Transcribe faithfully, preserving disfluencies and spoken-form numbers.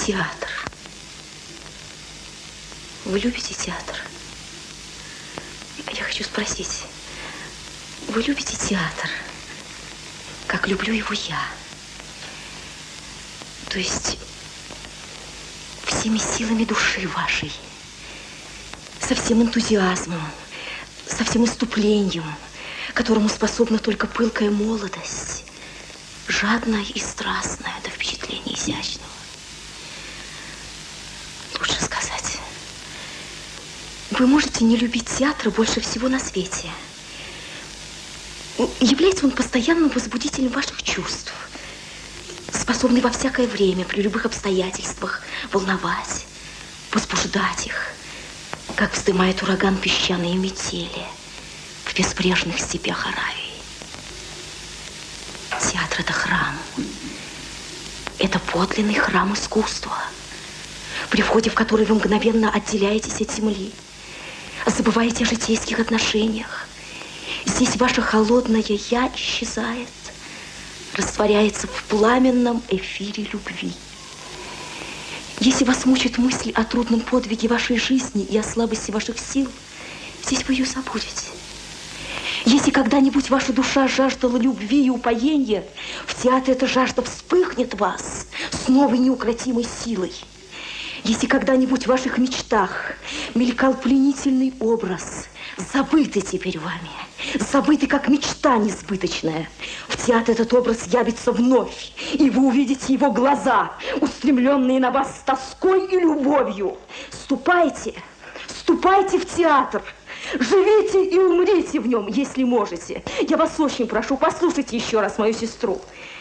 Театр. Вы любите театр? Я хочу спросить, вы любите театр, как люблю его я? То есть всеми силами души вашей, со всем энтузиазмом, со всем иступлением, которому способна только пылкая молодость, жадная и страстная до впечатления изящного. Лучше сказать, вы можете не любить театр больше всего на свете. Является он постоянным возбудителем ваших чувств, способный во всякое время, при любых обстоятельствах, волновать, возбуждать их, как вздымает ураган песчаные метели в безбрежных степях Аравии. Театр – это храм. Это подлинный храм искусства, при входе в который вы мгновенно отделяетесь от земли, забываете о житейских отношениях. Здесь ваше холодное «я» исчезает, растворяется в пламенном эфире любви. Если вас мучит мысль о трудном подвиге вашей жизни и о слабости ваших сил, здесь вы ее забудете. Если когда-нибудь ваша душа жаждала любви и упоения, в театре эта жажда вспыхнет в вас с новой неукротимой силой. Если когда-нибудь в ваших мечтах мелькал пленительный образ, забытый теперь вами, забытый как мечта несбыточная, в театре этот образ явится вновь, и вы увидите его глаза, устремленные на вас с тоской и любовью. Ступайте, ступайте в театр, живите и умрите в нем, если можете. Я вас очень прошу, послушайте еще раз мою сестру.